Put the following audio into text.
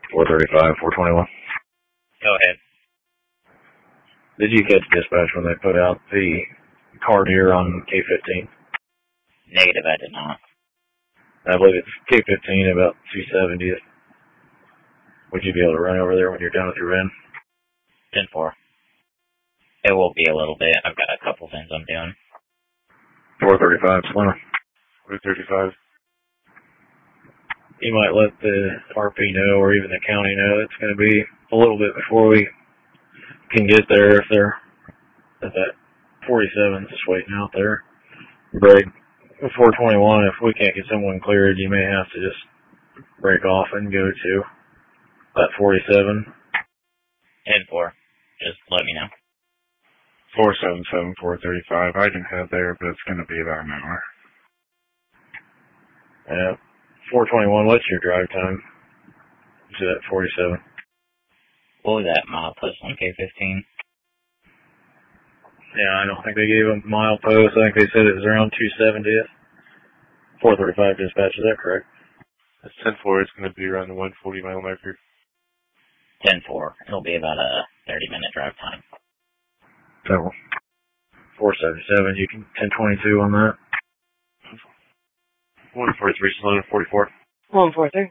435, 421. Go ahead. Did you catch dispatch when they put out the card here on K15? Negative, I did not. I believe it's K15 about 270th. Would you be able to run over there when you're done with your run? 10-4. It will be a little bit. I've got a couple things I'm doing. 435, Slimmer. 435. You might let the RP know, or even the county know, it's going to be a little bit before we can get there if they're at that 47's just waiting out there. Break 421, if we can't get someone cleared, you may have to just break off and go to that 47. 10-4. Just let me know. 477, 435. I can head there, but it's going to be about an hour. Yeah. 421, what's your drive time to that 47? What was that milepost on K15? Yeah, I don't think they gave a milepost. I think they said it was around 270th. 435 dispatch, is that correct? It's 10-4. It's going to be around the 140 mile marker. 10-4. It'll be about a 30-minute drive time. So, 477, you can 1022 on that. 143, 44. 143.